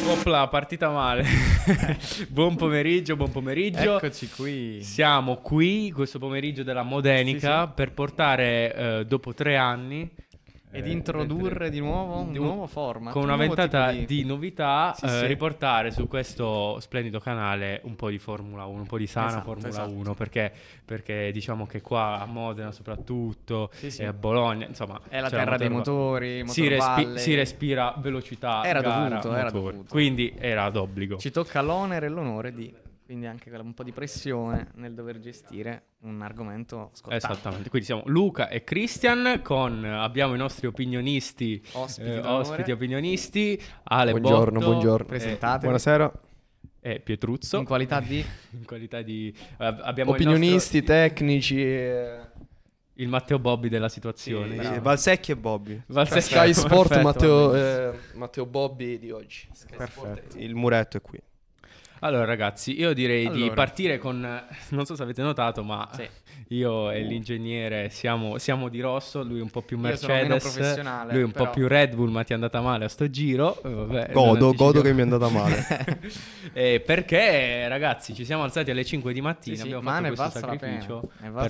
Opla, partita male. Buon pomeriggio. Eccoci qui. Siamo qui questo pomeriggio della Modenica per portare dopo 3 anni ed introdurre di nuovo un nuovo format con una ventata di novità, sì. riportare su questo splendido canale un po' di Formula 1, un po' di sana Formula 1, perché diciamo che qua a Modena soprattutto e a Bologna, insomma, è la terra dei motori, si respira velocità, era gara, dovuto. Quindi era d'obbligo. Ci tocca l'onere e l'onore di, quindi anche un po' di pressione nel dover gestire un argomento scottante. Esattamente, quindi siamo Luca e Christian abbiamo i nostri opinionisti, ospiti opinionisti, Ale buongiorno. Presentatevi. Buonasera. E Pietruzzo. In qualità di abbiamo opinionisti, tecnici il Matteo Bobbi della situazione. Sì, Valsecchi e Bobbi. Sky Sport, Matteo Bobbi di oggi. Perfetto. Il muretto è qui. Allora ragazzi, io direi di partire con, non so se avete notato, ma io e l'ingegnere siamo di rosso, lui un po' più Mercedes, lui un po' più Red Bull, ma ti è andata male a sto giro. Vabbè, godo che mi è andata male. Perché ragazzi ci siamo alzati alle 5 di mattina, abbiamo fatto questo sacrificio,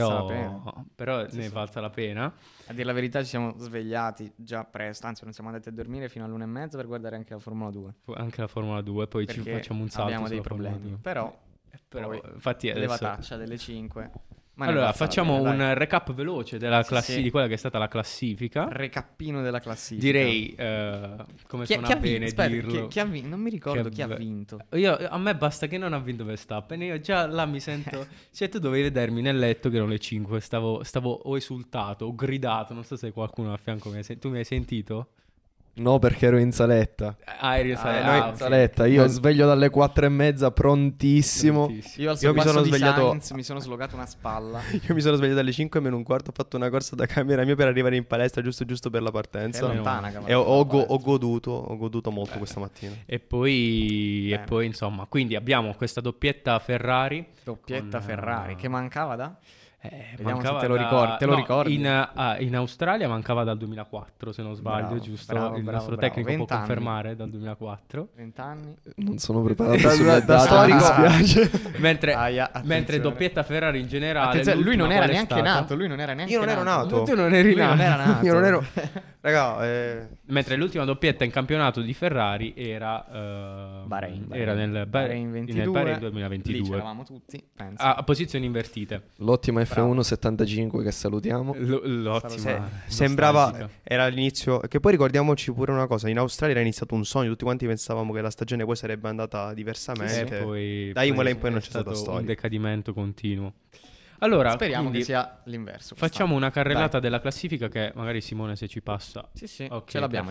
però ne è valsa la pena. A dire la verità ci siamo svegliati già presto, anzi non siamo andati a dormire fino all'1:30 per guardare anche la Formula 2. Anche la Formula 2, poi ci facciamo un salto. Abbiamo dei problemi, però infatti adesso... levataccia delle 5. Allora facciamo un recap veloce della di quella che è a stata la classifica. Recappino della classifica. Direi come suona bene dirlo. Chi ha vinto? Non mi ricordo chi ha vinto. A me basta che non ha vinto Verstappen. Io già là mi sento. Cioè, tu dovevi vedermi nel letto che erano le 5. Stavo o esultato o gridato. Non so se qualcuno a fianco tu mi hai sentito? No, perché ero in saletta. Eri in saletta. In saletta. Io sveglio dalle 4:30, prontissimo. Io mi sono svegliato. Mi sono slogato una spalla. Io mi sono svegliato alle 5:15. Ho fatto una corsa da camera mia per arrivare in palestra giusto per la partenza. È lontana, e ho goduto molto questa mattina. E poi insomma, quindi abbiamo questa doppietta Ferrari. Ferrari che mancava da? Vediamo se te lo ricordi. In Australia mancava dal 2004, se non sbaglio, giusto? Il nostro tecnico può confermare dal 2004. 20 anni. Non sono preparato sulle date, mi spiace. Mentre doppietta Ferrari in generale. Lui non era neanche nato. Io non ero nato. Tu non eri nato. Io non ero. Raga, mentre l'ultima doppietta in campionato di Ferrari era Bahrain. Era nel Bahrain 2022. Lì c'eravamo tutti, penso. A posizioni invertite. L'ottima F1 75 che salutiamo. L'ottima. Sembrava era l'inizio. Che poi ricordiamoci pure una cosa: in Australia era iniziato un sogno. Tutti quanti pensavamo che la stagione poi sarebbe andata diversamente. Da Imola in poi non c'è stata storia. Un decadimento continuo. Allora, speriamo che sia l'inverso. Facciamo una carrellata della classifica che magari Simone se ci passa. Sì, okay, ce l'abbiamo.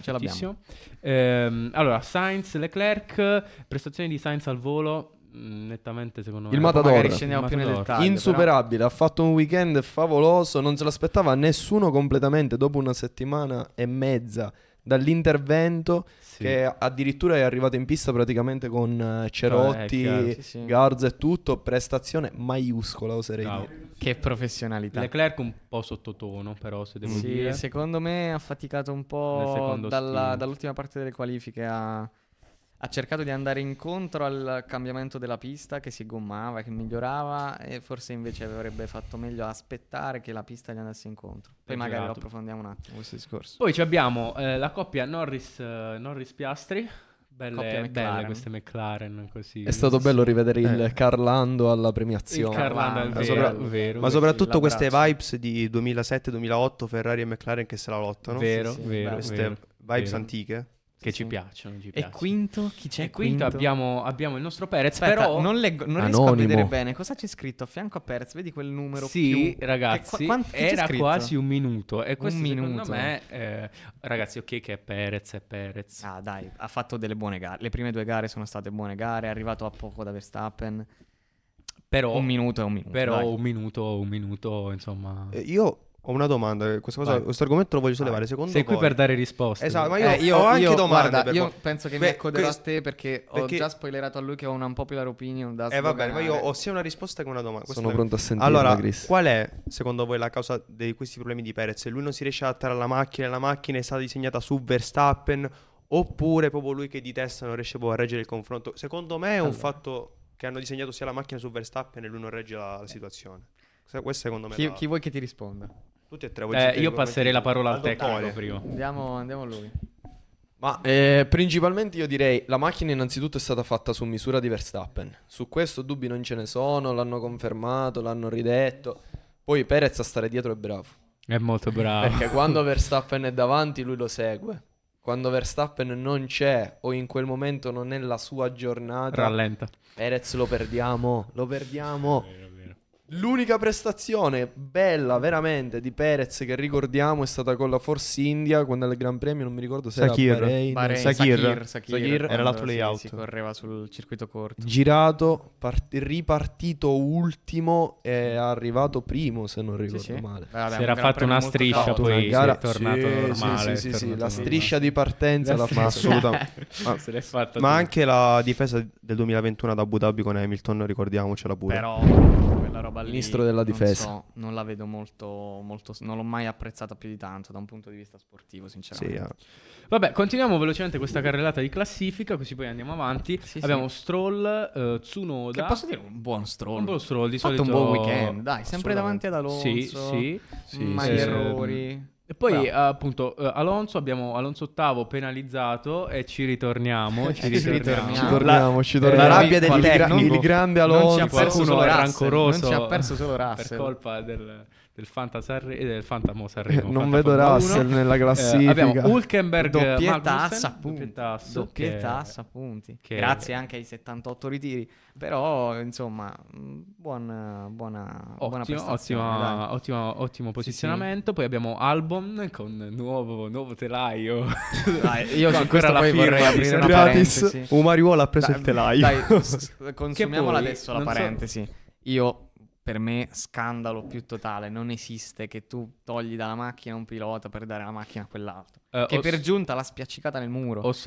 Allora, Sainz, Leclerc, prestazioni di Sainz al volo. Nettamente secondo me il Matador scendiamo più nel dettaglio, insuperabile, ha fatto un weekend favoloso, non se l'aspettava nessuno completamente dopo una settimana e mezza dall'intervento, che addirittura è arrivato in pista praticamente con Cerotti, Garza e tutto, prestazione maiuscola oserei dire. Che professionalità. Leclerc un po' sottotono però, se devo dire. Secondo me ha faticato un po' dall'ultima parte delle qualifiche, ha cercato di andare incontro al cambiamento della pista che si gommava, che migliorava, e forse invece avrebbe fatto meglio aspettare che la pista gli andasse incontro. Poi magari lo approfondiamo un attimo questo discorso. Poi abbiamo la coppia Norris-Piastri. Belle queste McLaren così. È stato bello rivedere il Carlando alla premiazione. Il Carlando è vero. Ma soprattutto queste vibes di 2007-2008 Ferrari e McLaren che se la lottano. Vero. Queste vibes antiche. Che ci piacciono. E quinto? Chi c'è? Quinto abbiamo il nostro Perez. Aspetta, però non riesco a vedere bene cosa c'è scritto a fianco a Perez. Vedi quel numero più? Ragazzi, era quasi un minuto. E questo secondo me ragazzi, ok che è Perez. Ah dai, ha fatto delle buone gare. Le prime 2 gare sono state buone gare. È arrivato a poco da Verstappen. Però un minuto è un minuto. Però dai. un minuto insomma. Io ho una domanda, questo argomento lo voglio sollevare. Secondo Sei qui per dare risposte. Esatto, ma io ho anche domande. Guarda, io penso che mi accoderò a te perché ho già spoilerato a lui che ho una unpopular opinion da va bene, ma io ho sia una risposta che una domanda. Sono pronto a sentire. Allora, qual è secondo voi la causa di questi problemi di Perez? Lui non si riesce a adattare alla macchina, la macchina è stata disegnata su Verstappen, oppure proprio lui che di testa non riesce a reggere il confronto. Secondo me è un fatto che hanno disegnato sia la macchina su Verstappen e lui non regge la situazione. Questo secondo me chi vuoi che ti risponda? Tutti e tre. Io passerei la parola al tecnico prima. Andiamo a lui. Ma principalmente io direi la macchina innanzitutto è stata fatta su misura di Verstappen. Su questo dubbi non ce ne sono, l'hanno confermato, l'hanno ridetto. Poi Perez a stare dietro è bravo. È molto bravo. Perché quando Verstappen è davanti lui lo segue. Quando Verstappen non c'è o in quel momento non è la sua giornata, rallenta. Perez lo perdiamo. L'unica prestazione bella veramente di Perez che ricordiamo è stata con la Force India quando al Gran Premio, non mi ricordo se Sakir. era Sakir era l'altro layout. Si correva sul circuito corto. Girato, ripartito ultimo e arrivato primo se non ricordo male. Vabbè, si era fatto una striscia, poi è tornato normale. Sì, la striscia di partenza l'ha fatta. Assolutamente. Ma anche la difesa del 2021 ad Abu Dhabi con Hamilton, ricordiamocela pure. Però quella roba lì, ministro della difesa, non la vedo molto, non l'ho mai apprezzata più di tanto da un punto di vista sportivo, sinceramente. Vabbè, continuiamo velocemente questa carrellata di classifica, così poi andiamo avanti. Abbiamo Stroll, Tsunoda. Che posso dire un buon Stroll. Un buon Stroll, di solito. Fatto un buon weekend, dai, sempre davanti ad Alonso. Sì. Mai errori. E poi appunto Alonso, abbiamo Alonso ottavo penalizzato e ci ritorniamo. La rabbia del tecnico, il grande Alonso. Non ci ha perso solo rancoroso. Non ci ha perso solo Russell. Per colpa del Fanta Sanremo. Non vedo Russell nella classifica. Abbiamo Hülkenberg, doppietta a punti. Grazie anche ai 78 ritiri. Però insomma buona prestazione, ottimo posizionamento. Poi abbiamo Albon con nuovo telaio. Io su questo poi vorrei aprire una parentesi. Mariuola ha preso il telaio. Dai, consumiamola adesso la parentesi. Io, per me, scandalo più totale. Non esiste che tu togli dalla macchina un pilota per dare la macchina a quell'altro. Che per giunta l'ha spiaccicata nel muro. Ho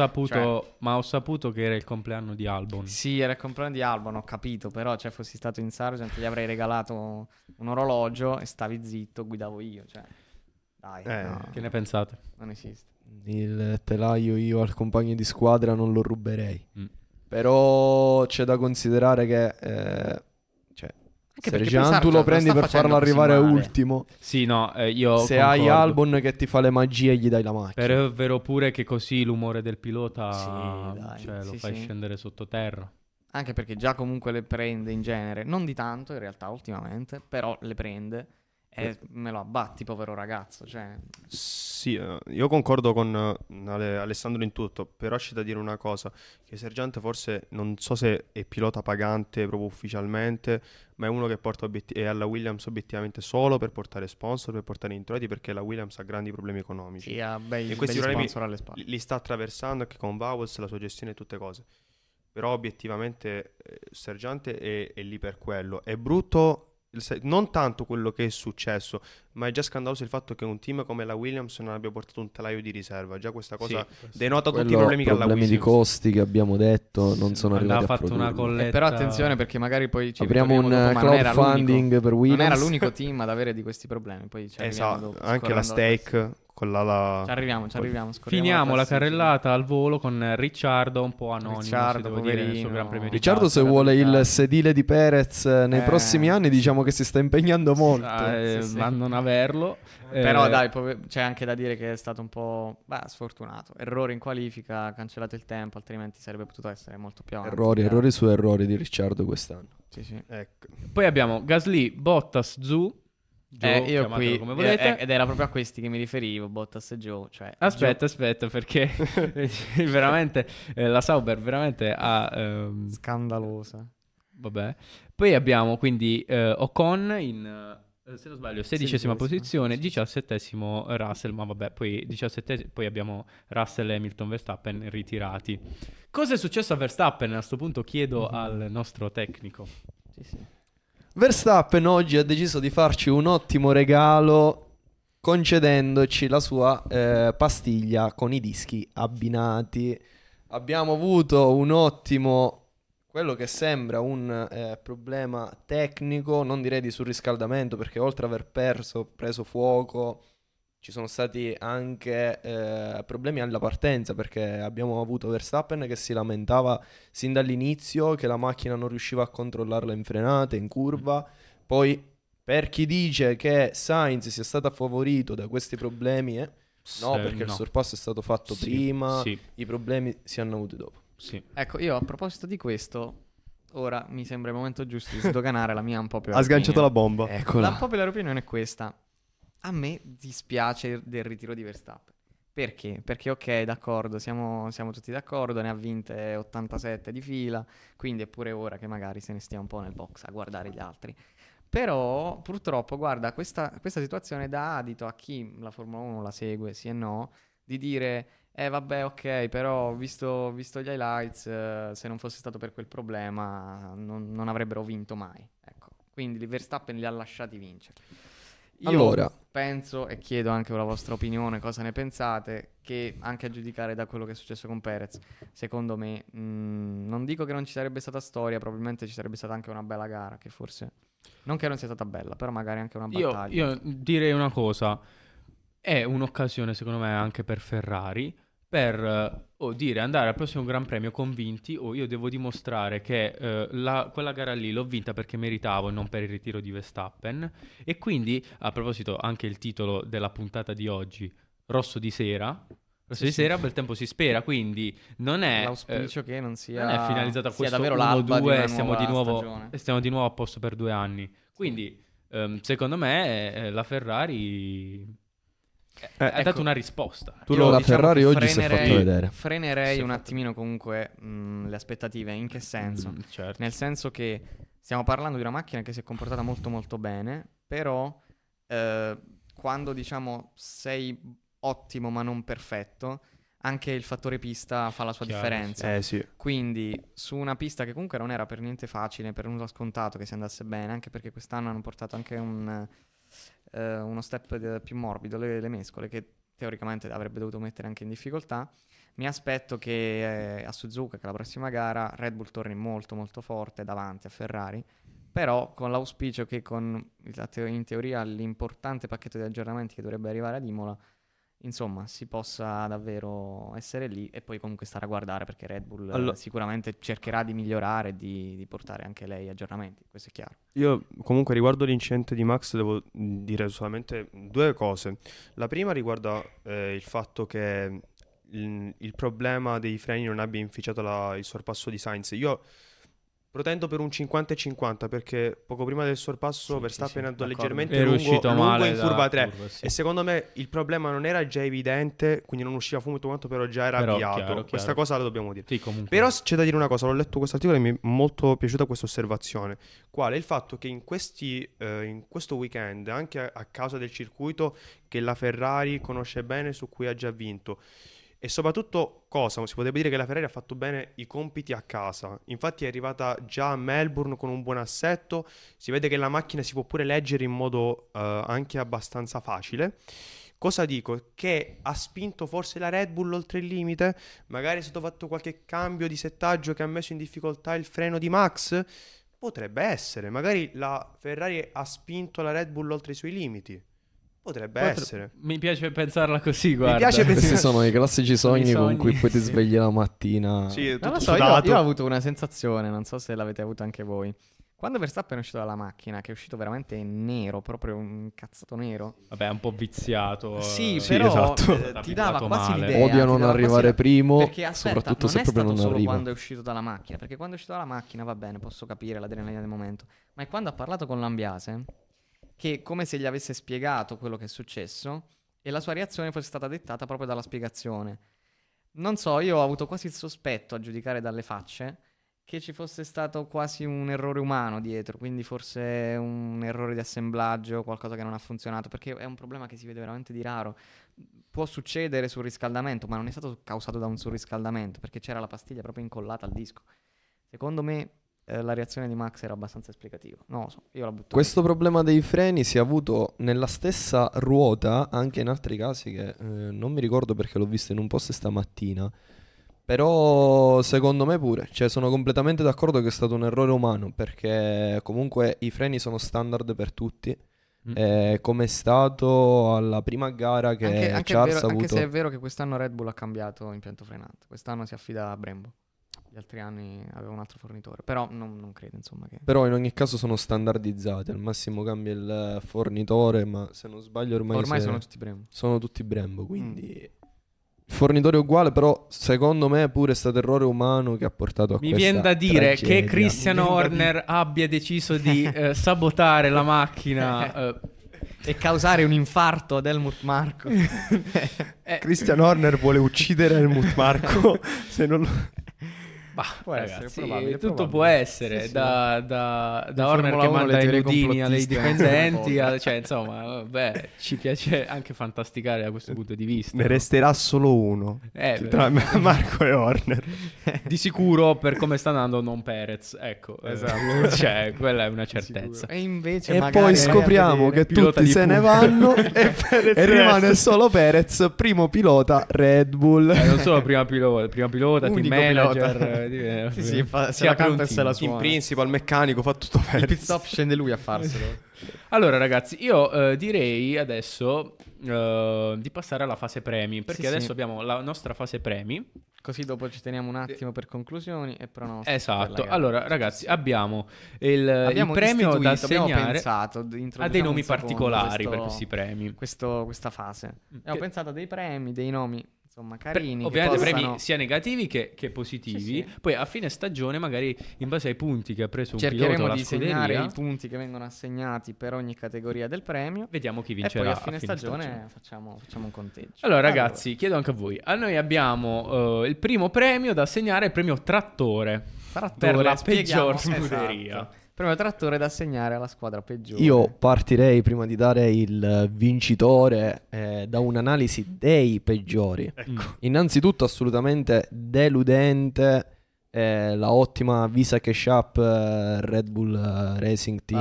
saputo che era il compleanno di Albon. Sì, era il compleanno di Albon, ho capito. Però, fossi stato in Sargent, gli avrei regalato un orologio e stavi zitto, guidavo io. Dai, no, che ne pensate? Non esiste. Il telaio io al compagno di squadra non lo ruberei. Però c'è da considerare che Sergian tu lo prendi per farlo arrivare ultimo. Sì, no, io se concordo. hai Albon che ti fa le magie gli dai la macchina. Però è vero pure che così l'umore del pilota lo fai scendere sottoterra. Anche perché già comunque le prende in genere, non di tanto in realtà ultimamente, però le prende e me lo abbatti, povero ragazzo. Sì, io concordo con Alessandro in tutto, però c'è da dire una cosa, che Sergeant forse non so se è pilota pagante proprio ufficialmente, ma è uno che porta è alla Williams obiettivamente solo per portare sponsor, per portare introiti, perché la Williams ha grandi problemi economici. Sì, ha e questi problemi alle spalle. Li sta attraversando anche con Vowles, la sua gestione e tutte cose. Però obiettivamente Sergeant è lì per quello. È brutto non tanto quello che è successo, ma è già scandaloso il fatto che un team come la Williams non abbia portato un telaio di riserva. Già questa cosa denota tutti i problemi che ha la Williams. Problemi di costi che abbiamo detto non sono arrivati a produrre. Una colletta. Però attenzione, perché magari poi ci apriamo un crowdfunding per Williams. Non era l'unico team ad avere di questi problemi. Poi anche la Stake con Ci arriviamo. Finiamo la carrellata al volo con Ricciardo un po' anonimo, Ricciardo se vuole il sedile di Perez nei prossimi anni, diciamo che si sta impegnando molto a non averlo. Però dai, c'è anche da dire che è stato un po' sfortunato. Errore in qualifica, ha cancellato il tempo, altrimenti sarebbe potuto essere molto più avanti. Errori su errori di Ricciardo quest'anno. Sì. Ecco. Poi abbiamo Gasly, Bottas, Zhou. Io qui come volete. Ed era proprio a questi che mi riferivo, Bottas e Zhou, aspetta perché veramente la Sauber veramente ha scandalosa. Vabbè. Poi abbiamo quindi Ocon in se non sbaglio 16ª posizione, 17º Russell, ma vabbè, poi 17 poi abbiamo Russell e Hamilton, Verstappen ritirati. Cosa è successo a Verstappen? A questo punto chiedo al nostro tecnico. Sì. Verstappen oggi ha deciso di farci un ottimo regalo concedendoci la sua pastiglia con i dischi abbinati. Abbiamo avuto un ottimo, quello che sembra un problema tecnico, non direi di surriscaldamento, perché oltre ad aver preso fuoco ci sono stati anche problemi alla partenza, perché abbiamo avuto Verstappen che si lamentava sin dall'inizio che la macchina non riusciva a controllarla in frenata, in curva. Poi per chi dice che Sainz sia stato favorito da questi problemi, no, perché il sorpasso è stato fatto prima, i problemi si hanno avuti dopo. Sì. Ecco, io a proposito di questo, ora mi sembra il momento giusto di sdoganare la mia unpopular ha sganciato la bomba. Eccola. La unpopular opinion è questa. A me dispiace del ritiro di Verstappen. Perché? Perché ok, d'accordo, siamo tutti d'accordo, ne ha vinte 87 di fila, quindi è pure ora che magari se ne stia un po' nel box a guardare gli altri. Però purtroppo, guarda, questa situazione dà adito a chi la Formula 1 la segue, sì e no, di dire vabbè, ok, però visto gli highlights, se non fosse stato per quel problema non avrebbero vinto mai. Ecco, quindi Verstappen li ha lasciati vincere. Io allora penso, e chiedo anche la vostra opinione, cosa ne pensate, che anche a giudicare da quello che è successo con Perez, secondo me, non dico che non ci sarebbe stata storia, probabilmente ci sarebbe stata anche una bella gara, che forse, non che non sia stata bella, però magari anche una battaglia. Io direi una cosa, è un'occasione secondo me anche per Ferrari, per dire andare al prossimo Gran Premio convinti, io devo dimostrare che quella gara lì l'ho vinta perché meritavo e non per il ritiro di Verstappen. E quindi, a proposito, anche il titolo della puntata di oggi, Rosso di sera, bel tempo si spera, quindi non è l'auspicio che non sia non è finalizzato a questo davvero l'alba 1-2 e stiamo di nuovo a posto per 2 anni. Quindi secondo me la Ferrari ha dato una risposta. La Ferrari oggi si è fatto vedere. Frenerei un attimino comunque le aspettative. In che senso? Certo. Nel senso che stiamo parlando di una macchina che si è comportata molto molto bene, però quando diciamo sei ottimo ma non perfetto, anche il fattore pista fa la sua differenza. Sì. Quindi su una pista che comunque non era per niente facile, per nulla scontato che si andasse bene, anche perché quest'anno hanno portato anche uno step più morbido, le mescole, che teoricamente avrebbe dovuto mettere anche in difficoltà. Mi aspetto che a Suzuka, che la prossima gara, Red Bull torni molto molto forte davanti a Ferrari, però con l'auspicio che con in teoria l'importante pacchetto di aggiornamenti che dovrebbe arrivare ad Imola, insomma, si possa davvero essere lì e poi comunque stare a guardare, perché Red Bull sicuramente cercherà di migliorare e di portare anche lei aggiornamenti, questo è chiaro. Io comunque riguardo l'incidente di Max devo dire solamente 2 cose. La prima riguarda il fatto che il problema dei freni non abbia inficiato il sorpasso di Sainz. Io protendo per un 50-50 perché poco prima del sorpasso Verstappen è andato leggermente lungo in curva 3 e secondo me il problema non era già evidente, quindi non usciva fumo tutto quanto, però già era avviato. Chiaro. Questa cosa la dobbiamo dire. Sì, comunque. Però c'è da dire una cosa, l'ho letto questo articolo e mi è molto piaciuta questa osservazione, quale il fatto che in questo weekend, anche a causa del circuito che la Ferrari conosce bene, su cui ha già vinto, e soprattutto cosa? Si potrebbe dire che la Ferrari ha fatto bene i compiti a casa. Infatti è arrivata già a Melbourne con un buon assetto. Si vede che la macchina si può pure leggere in modo anche abbastanza facile. Cosa dico? Che ha spinto forse la Red Bull oltre il limite? Magari è stato fatto qualche cambio di settaggio che ha messo in difficoltà il freno di Max? Potrebbe essere. Magari la Ferrari ha spinto la Red Bull oltre i suoi limiti. Potrebbe essere. Mi piace pensarla così, guarda. Mi piace questi sono i classici sogni con cui poi ti svegli la mattina. Sì, non lo so, io ho avuto una sensazione, non so se l'avete avuta anche voi. Quando Verstappen è uscito dalla macchina, che è uscito veramente nero, proprio un cazzato nero. Vabbè, un po' viziato. Sì, però esatto. Ti dava quasi l'idea. Odia non arrivare primo, perché, aspetta, soprattutto se proprio non arriva. Non è stato solo arriva. quando è uscito dalla macchina, perché quando è uscito dalla macchina va bene, posso capire l'adrenalina del momento. Ma è quando ha parlato con Lambiase, che è come se gli avesse spiegato quello che è successo e la sua reazione fosse stata dettata proprio dalla spiegazione. Non so, io ho avuto quasi il sospetto, a giudicare dalle facce, che ci fosse stato quasi un errore umano dietro, quindi forse un errore di assemblaggio, qualcosa che non ha funzionato, perché è un problema che si vede veramente di raro. Può succedere sul riscaldamento, ma non è stato causato da un surriscaldamento, perché c'era la pastiglia proprio incollata al disco. Secondo me la reazione di Max era abbastanza esplicativa. Non lo so, io la butto. Questo problema dei freni si è avuto nella stessa ruota anche in altri casi che non mi ricordo perché l'ho visto in un post stamattina. Però secondo me pure, cioè sono completamente d'accordo che è stato un errore umano, perché comunque i freni sono standard per tutti, come è stato alla prima gara che Charles ha avuto. Anche se è vero che quest'anno Red Bull ha cambiato impianto frenante, quest'anno si affida a Brembo. Gli altri anni aveva un altro fornitore, però non credo, insomma, che... Però in ogni caso sono standardizzati, al massimo cambia il fornitore, ma se non sbaglio ormai sono tutti Brembo. Sono tutti Brembo, quindi il fornitore è uguale, però secondo me pure è stato errore umano che ha portato a Mi questa viene da dire tragedia. che Christian Horner abbia deciso di sabotare la macchina e causare un infarto ad Helmut Marko. Christian Horner vuole uccidere Helmut Marko se non lo... Può essere, probabile, tutto può essere, sì. da Horner che manda i nudini ai dipendenti, cioè insomma, ci piace anche fantasticare da questo punto di vista. Ne resterà solo uno tra Marko e Horner. Di sicuro, per come sta andando, non Perez, ecco, esatto. Cioè, quella è una certezza. E invece poi scopriamo che tutti se ne vanno e rimane solo Perez, primo pilota Red Bull. Non solo prima pilota, team manager. Sì, se la canta e se la suona. In principal, meccanico, fa tutto Perez. Il pit stop scende lui a farselo. Allora ragazzi, io direi adesso di passare alla fase premi, perché adesso abbiamo la nostra fase premi. Così dopo ci teniamo un attimo per conclusioni e pronostici. Esatto. Allora ragazzi, abbiamo il premio da assegnare a dei nomi particolari per questi premi. Questa fase. Abbiamo pensato a dei premi, dei nomi insomma carini, ovviamente premi sia negativi che positivi. Sì. Poi a fine stagione magari in base ai punti che ha preso un pilota cercheremo la di scuderia, segnare i punti che vengono assegnati per ogni categoria del premio. Vediamo chi vincerà. E poi a fine stagione facciamo un conteggio. Allora ragazzi, chiedo anche a voi. A noi abbiamo il primo premio da assegnare, il premio trattore per la peggior scuderia. Esatto. Premio trattore da assegnare alla squadra peggiore. Io partirei, prima di dare il vincitore, da un'analisi dei peggiori. Innanzitutto assolutamente deludente la ottima Visa Cash App Red Bull Racing Team,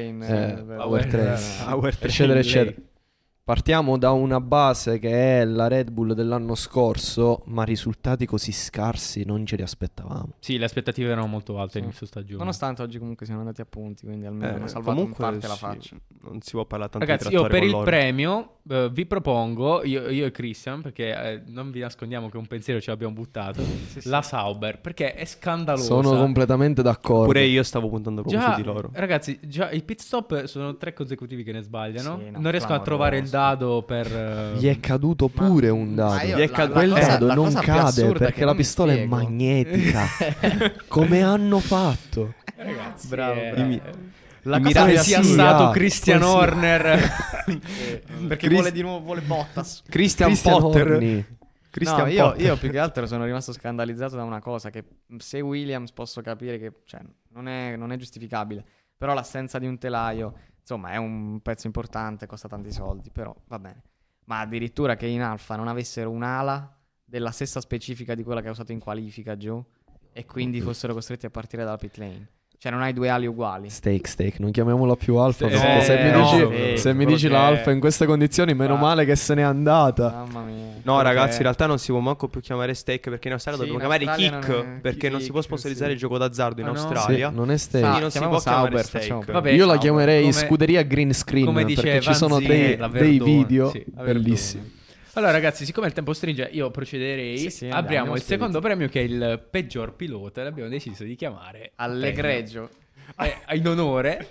Powertrain, eccetera eccetera. Partiamo da una base che è la Red Bull dell'anno scorso, ma risultati così scarsi non ce li aspettavamo. Sì, le aspettative erano molto alte inizio stagione. Nonostante oggi comunque siano andati a punti, quindi almeno hanno salvato in parte la faccia. Non si può parlare tanto ragazzi, di trattore. Ragazzi, io per il premio vi propongo, io e Christian, perché non vi nascondiamo che un pensiero ce l'abbiamo buttato, la Sauber, perché è scandalosa. Sono completamente d'accordo. Pure io stavo puntando proprio su di loro. Ragazzi, già i pit stop sono 3 consecutivi che ne sbagliano. Non riesco a trovare il dado per... Gli è caduto pure un dado. Quel dado non cade perché la pistola è magnetica. Come hanno fatto? Ragazzi, bravo. La cosa che sia stato Christian Horner perché vuole Bottas. Christian Potter. Io più che altro sono rimasto scandalizzato da una cosa, che se Williams posso capire che non è giustificabile, però l'assenza di un telaio insomma è un pezzo importante, costa tanti soldi, però va bene. Ma addirittura che in Alfa non avessero un'ala della stessa specifica di quella che ha usato in qualifica Joe, e quindi fossero costretti a partire dalla pit lane. Cioè non hai due ali uguali. Steak, non chiamiamola più Alfa, perché se mi dici l'Alfa in queste condizioni, meno male che se n'è andata. Mamma mia. No ragazzi, in realtà non si può manco più chiamare Steak, perché in Australia dobbiamo chiamare Kick, perché non si può sponsorizzare il gioco d'azzardo in Australia. Sì, non è Steak. Quindi non si può chiamare Steak. Vabbè, io la chiamerei scuderia green screen, perché ci sono dei video bellissimi. Allora ragazzi, siccome il tempo stringe, io procederei. Apriamo il secondo premio, che è il peggior pilota, e l'abbiamo deciso di chiamare all'egregio, in onore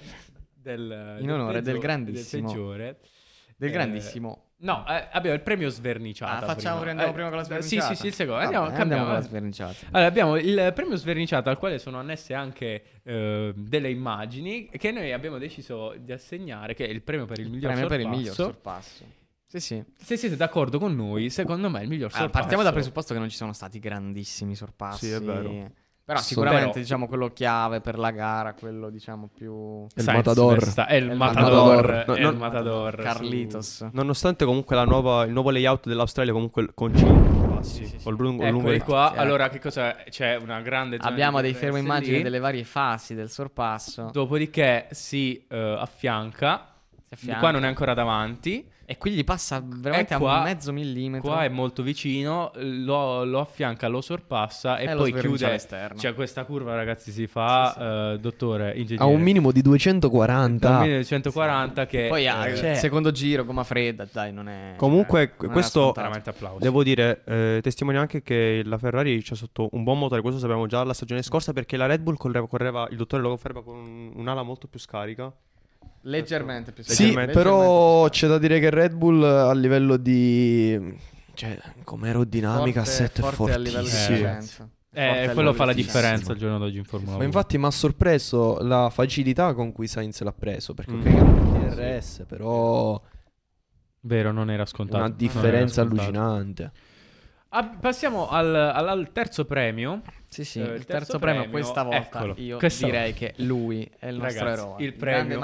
del grandissimo, del grandissimo. No, abbiamo il premio sverniciata. Andiamo prima con la sverniciata. Sì, il secondo. Andiamo con la sverniciata. Allora, abbiamo il premio sverniciata, al quale sono annesse anche delle immagini che noi abbiamo deciso di assegnare, che è il premio per il miglior sorpasso. Sì. Se siete d'accordo con noi, secondo me è il miglior sorpasso. Partiamo dal presupposto che non ci sono stati grandissimi sorpassi. Sì, è vero. Però sicuramente diciamo quello chiave per la gara, quello diciamo più... Il Matador. È il Matador. Carlitos. Nonostante comunque il nuovo layout dell'Australia comunque con 5 passi. Eccoli qua. Allora che cosa c'è? Una grande zona. Abbiamo dei fermo immagini delle varie fasi del sorpasso. Dopodiché si affianca qua non è ancora davanti. E qui gli passa veramente a mezzo millimetro. Qua è molto vicino, lo affianca, lo sorpassa e poi chiude all'esterno. Cioè questa curva, ragazzi, si fa, dottore, ingegnere. A un minimo di 240. Un minimo di 140 che... Poi secondo giro, gomma fredda, dai, non è... Comunque, non questo, veramente applauso. Devo dire, testimonia anche che la Ferrari c'ha sotto un buon motore, questo sapevamo già la stagione scorsa, perché la Red Bull correva, il dottore lo conferma, con un'ala molto più scarica. Leggermente più sì, però c'è da dire che Red Bull a livello di... cioè, come aerodinamica è fortissimo. Quello fa la differenza al giorno d'oggi in Formula 1. Ma infatti mi ha sorpreso la facilità con cui Sainz l'ha preso, perché ok, era un DRS, però... Vero, non era scontato. Una differenza allucinante. Passiamo al terzo premio. Sì, il terzo premio questa volta direi che lui è il nostro eroe. Il premio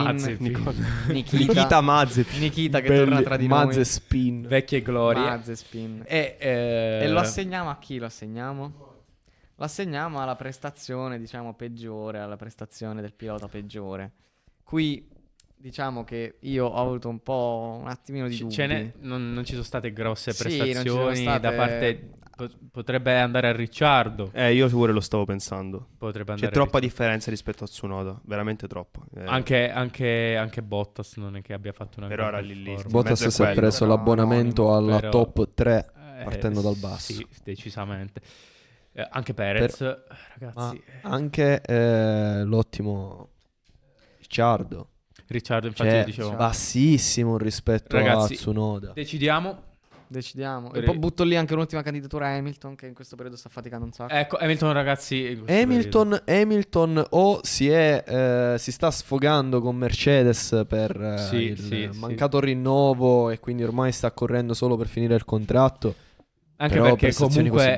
Nikita Mazepin che torna tra di noi. Mazepin, vecchie glorie. Mazepin. E lo assegniamo a chi? Lo assegniamo alla prestazione, diciamo, peggiore, alla prestazione del pilota peggiore. Qui diciamo che io ho avuto un attimino di dubbi. Non ci sono state grosse prestazioni da parte... Potrebbe andare a Ricciardo. Io pure lo stavo pensando. C'è troppa differenza rispetto a Tsunoda, veramente troppo. Anche Bottas non è che abbia fatto una però era lì. Bottas si è preso l'abbonamento alla top 3 partendo dal basso. Sì, decisamente. Anche Perez, ragazzi. Anche l'ottimo Ricciardo, infatti, dicevo bassissimo rispetto a Tsunoda. Decidiamo. E poi butto lì anche un'ultima candidatura a Hamilton, che in questo periodo sta faticando un sacco. Ecco, Hamilton, ragazzi. Hamilton o si sta sfogando con Mercedes per il mancato rinnovo e quindi ormai sta correndo solo per finire il contratto. Anche perché comunque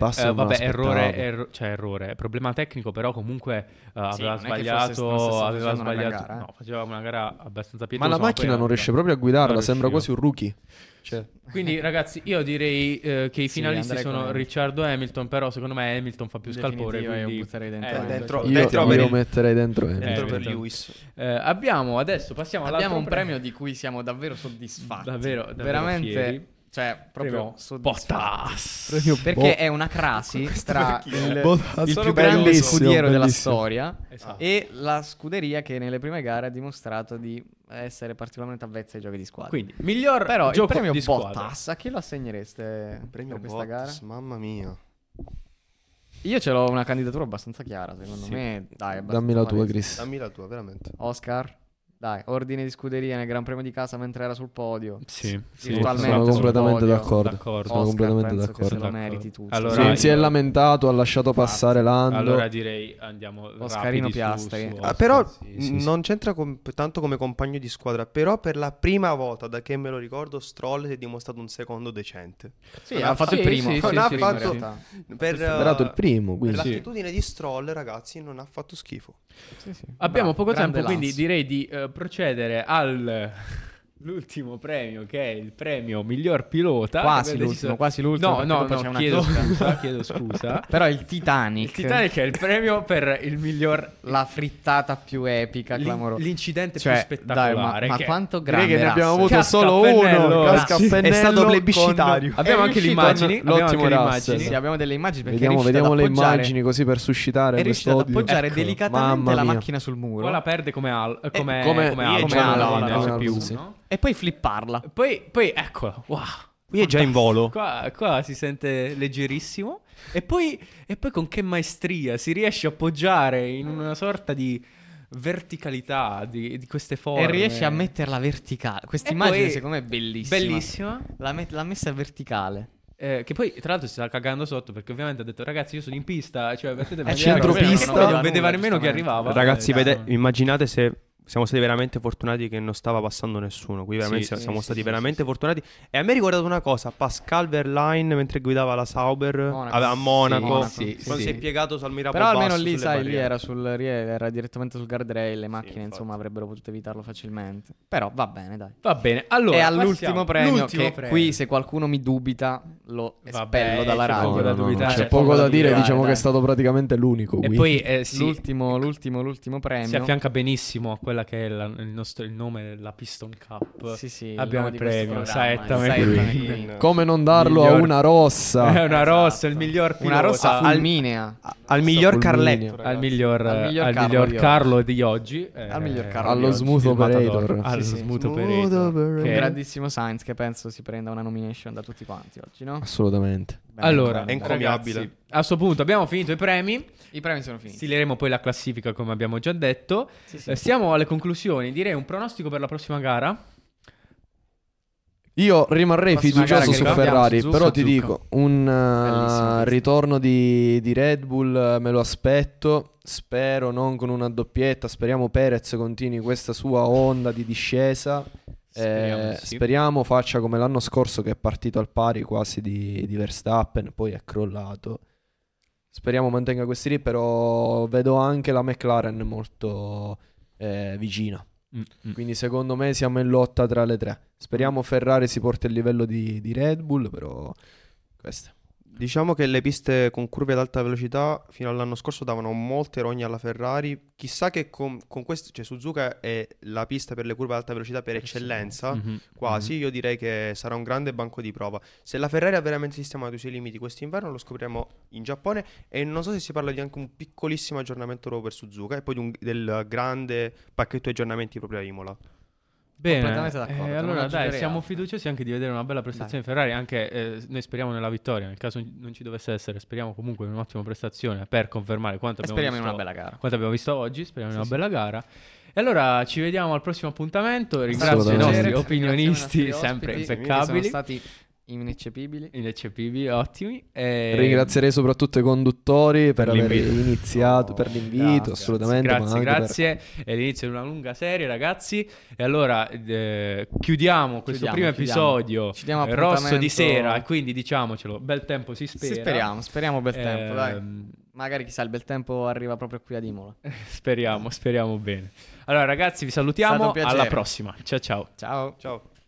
errore, problema tecnico, però comunque aveva sbagliato, gara, no, faceva una gara abbastanza pietosa. Ma la macchina non riesce proprio a guidarla, sembra quasi un rookie. Quindi ragazzi, io direi che i finalisti sono Ricciardo e Hamilton, però secondo me Hamilton fa più scalpore, quindi io butterei dentro io metterei dentro per Lewis. Abbiamo un premio di cui siamo davvero soddisfatti, davvero veramente fieri. Cioè, proprio Bottas. Perché è una crasi tra il più grande scudiero della storia e la scuderia che nelle prime gare ha dimostrato di essere particolarmente avvezza ai giochi di squadra. Quindi, miglior però gioco il premio di Bottas, a chi lo assegnereste premio per questa Bottas, gara? Mamma mia. Io ce l'ho una candidatura abbastanza chiara, secondo me. Dai, dammi la tua, Chris. Dammi la tua, veramente. Oscar? Dai, ordine di scuderia nel Gran Premio di casa mentre era sul podio. Sì, sono completamente d'accordo. Sono completamente d'accordo. Se lo meriti tu. Allora, non si è lamentato, ha lasciato passare Lando. Allora direi andiamo Oscarino Piastri. Però non c'entra tanto come compagno di squadra. Però per la prima volta, da che me lo ricordo, Stroll si è dimostrato un secondo decente. Sì, ha fatto il primo. Non ha fatto il primo. Per l'attitudine di Stroll, ragazzi, non ha fatto schifo. Abbiamo poco tempo, quindi direi di procedere all'ultimo premio, che è il premio miglior pilota. Quasi l'ultimo. No, chiedo scusa. Però il Titanic è il premio per il miglior... La frittata più epica, clamorosa. L'incidente più spettacolare. Ma quanto grande. Direi che ne abbiamo avuto solo uno. È stato plebiscitario. Abbiamo anche le immagini. Sì, abbiamo delle immagini. Vediamo le immagini così per suscitare. È riuscito ad appoggiare delicatamente la macchina sul muro. Poi la perde come ala. E poi flipparla. Poi eccola. Wow. Qui è già in volo. Qua si sente leggerissimo. E poi con che maestria si riesce a appoggiare in una sorta di verticalità di queste forme. E riesce a metterla verticale. Questa immagine secondo me è bellissima. L'ha messa verticale. Che poi tra l'altro si sta cagando sotto, perché ovviamente ha detto ragazzi io sono in pista, cioè è centropista, non vedeva nemmeno che arrivava. Ragazzi, immaginate se siamo stati veramente fortunati che non stava passando nessuno. Qui veramente siamo stati veramente fortunati. E a me ha ricordato una cosa: Pascal Verlaine mentre guidava la Sauber a Monaco, si è piegato sul mirabasso. Però almeno lì, sai, lì era direttamente sul guardrail. Le macchine insomma avrebbero potuto evitarlo facilmente. Però va bene, dai. Va bene. Allora, e all'ultimo premio, qui se qualcuno mi dubita lo espello dalla radio. C'è poco da dire, diciamo che è stato praticamente l'unico. E poi l'ultimo premio si affianca benissimo a quella quella che è il nome della Piston Cup. Sì, abbiamo il premio Saetta McQueen. Come non darlo a una rossa? È una rossa, il miglior pilota. Una rossa fulminea. Al miglior Carletto, al miglior Carlo di oggi, al miglior Carlo allo smooth operator, allo smooth operator. Un grandissimo Sainz che penso si prenda una nomination da tutti quanti oggi, no? Assolutamente. Allora, è encomiabile. Ragazzi, a questo punto abbiamo finito i premi. I premi sono finiti. Stileremo poi la classifica come abbiamo già detto. Siamo alle conclusioni. Direi un pronostico per la prossima gara. Io rimarrei fiducioso su Ferrari, però ti dico, un ritorno di Red Bull me lo aspetto, spero non con una doppietta, speriamo Perez continui questa sua onda di discesa, speriamo faccia come l'anno scorso che è partito al pari quasi di Verstappen, poi è crollato, speriamo mantenga questi lì, però vedo anche la McLaren molto vicina. Quindi secondo me siamo in lotta tra le tre. Speriamo Ferrari si porti al livello di Red Bull, però queste. Diciamo che le piste con curve ad alta velocità fino all'anno scorso davano molte rogne alla Ferrari. Chissà che con questo, cioè Suzuka è la pista per le curve ad alta velocità per eccellenza, quasi. Io direi che sarà un grande banco di prova. Se la Ferrari ha veramente sistemato i suoi limiti quest'inverno, lo scopriremo in Giappone. E non so se si parla di anche un piccolissimo aggiornamento proprio per Suzuka e poi del grande pacchetto di aggiornamenti proprio a Imola. Bene, allora dai, siamo fiduciosi anche di vedere una bella prestazione di Ferrari, anche noi speriamo nella vittoria, nel caso non ci dovesse essere, speriamo comunque in un'ottima prestazione per confermare quanto abbiamo visto, in una bella gara. Quanto abbiamo visto oggi, speriamo in una bella gara. E allora ci vediamo al prossimo appuntamento, ringrazio i nostri opinionisti sempre impeccabili. Sono stati ineccepibili, ottimi. Ringrazierei soprattutto i conduttori per aver iniziato, per l'invito, assolutamente. Grazie. È l'inizio di una lunga serie, ragazzi. E allora chiudiamo questo primo episodio rosso di sera. E quindi diciamocelo, bel tempo si spera. Speriamo bel tempo, dai. Magari chissà, il bel tempo arriva proprio qui ad Imola. Speriamo bene. Allora ragazzi, vi salutiamo, alla prossima. Ciao. Ciao.